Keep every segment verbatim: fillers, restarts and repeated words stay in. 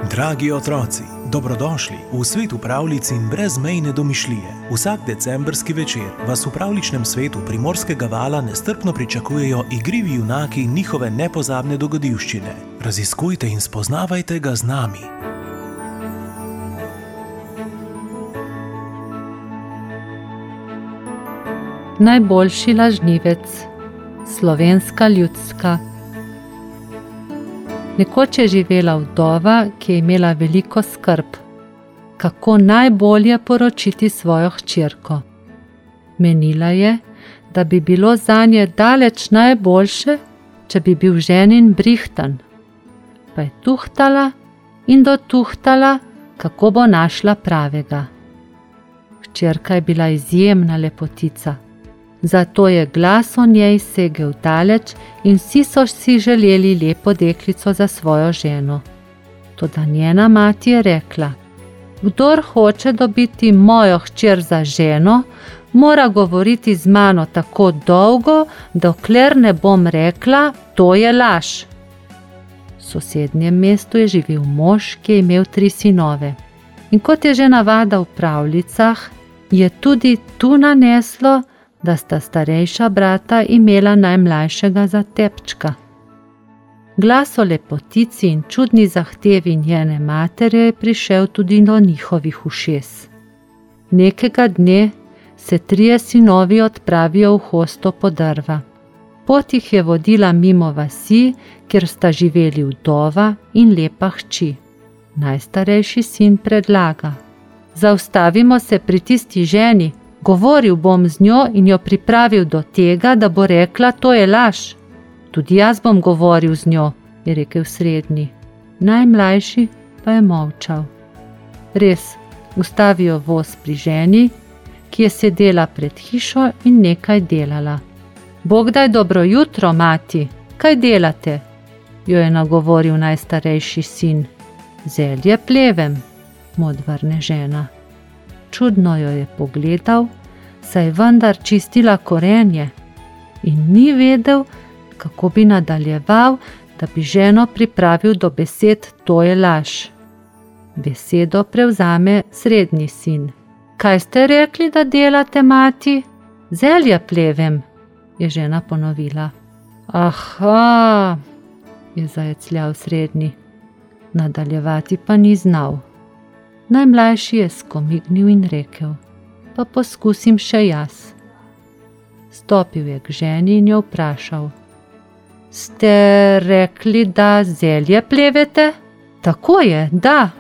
Dragi otroci, dobrodošli v svetu pravljic in brezmejne domišljije. Vsak decembrski večer vas v pravličnem svetu Primorskega vala nestrpno pričakujejo igrivi junaki in njihove nepozabne dogodivščine. Raziskujte in spoznavajte ga z nami. Najboljši lažnivec, slovenska ljudska. Nekoč je živela vdova, ki je imela veliko skrb, kako najbolje poročiti svojo hčerko. Menila je, da bi bilo zanje daleč najboljše, če bi bil ženin brihtan. Pa je tuhtala in dotuhtala, kako bo našla pravega. Hčerka je bila izjemna lepotica. Zato je glas o njej segel daleč in vsi so si želeli lepo deklico za svojo ženo. Toda njena mati je rekla: kdor hoče dobiti mojo hčer za ženo, mora govoriti z mano tako dolgo, dokler ne bom rekla, to je laž. V sosednjem mestu je živel mož, ki je imel tri sinove. In kot je že navada v pravljicah, je tudi tu naneslo, da sta starejša brata imela najmlajšega za tepčka. Glas o lepotici in čudni zahtevi njene matere je prišel tudi do njihovih ušes. Nekega dne se trije sinovi odpravijo v hosto po drva. Pot jih je vodila mimo vasi, kjer sta živeli vdova in lepa hči. Najstarejši sin predlaga: zaustavimo se pri tisti ženi, govoril bom z njo in jo pripravil do tega, da bo rekla, to je laž. Tudi jaz bom govoril z njo, je rekel srednji. Najmlajši pa je molčal. Res, ustavijo voz pri ženi, ki je sedela pred hišo in nekaj delala. Bogdaj dobro jutro, mati, kaj delate? Jo je nagovoril najstarejši sin. Zelje plevem, mu odvrne žena. Čudno jo je pogledal, saj je vendar čistila korenje in ni vedel, kako bi nadaljeval, da bi ženo pripravil do besed, to je laž. Besedo prevzame srednji sin. Kaj ste rekli, da delate, mati? Zelje plevem, je žena ponovila. Aha, je zajecljal srednji. Nadaljevati pa ni znal. Najmlajši je skomignil in rekel: pa poskusim še jaz. Stopil je k ženi in jo vprašal: ste rekli, da zelje plevete? Tako je, da.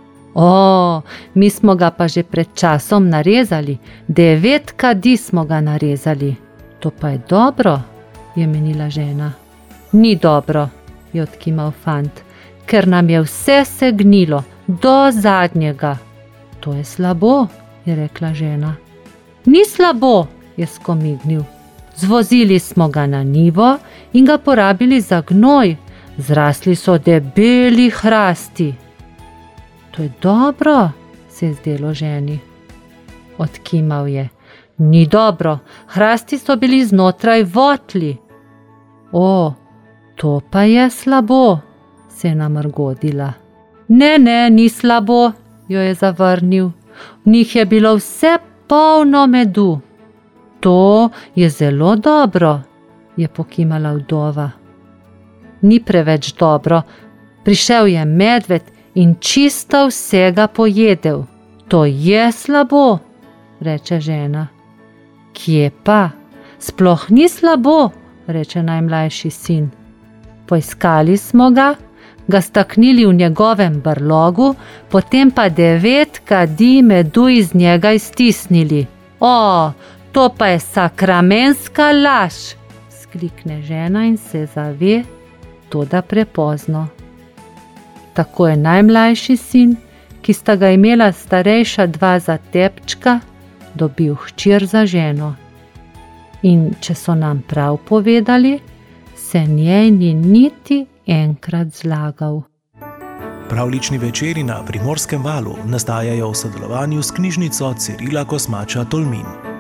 O, mi smo ga pa že pred časom narezali, devet kadi smo ga narezali. To pa je dobro, je menila žena. Ni dobro, je odkimal fant, ker nam je vse segnilo, do zadnjega. To je slabo, je rekla žena. Ni slabo, je skomignil. Zvozili smo ga na njivo in ga porabili za gnoj. Zrasli so debeli hrasti. To je dobro, se je zdelo ženi. Odkimal je. Ni dobro, hrasti so bili znotraj votli. O, to pa je slabo, se je namrgodila. Ne, ne, ni slabo, jo je zavrnil. V njih je bilo vse polno medu. To je zelo dobro, je pokimala vdova. Ni preveč dobro, prišel je medved in čisto vsega pojedel. To je slabo, reče žena. Kje pa? Sploh ni slabo, reče najmlajši sin. Poiskali smo ga, ga staknili v njegovem brlogu, potem pa devet kadi medu iz njega iztisnili. O, to pa je sakramenska laž, sklikne žena in se zave, toda prepozno. Tako je najmlajši sin, ki sta ga imela starejša dva za tepčka, dobil hčer za ženo. In če so nam prav povedali, se njej ni niti enkrat zlagal. Pravlični večeri na Primorskem valu nastajajo v sodelovanju s knjižnico Cirila Kosmača Tolmin.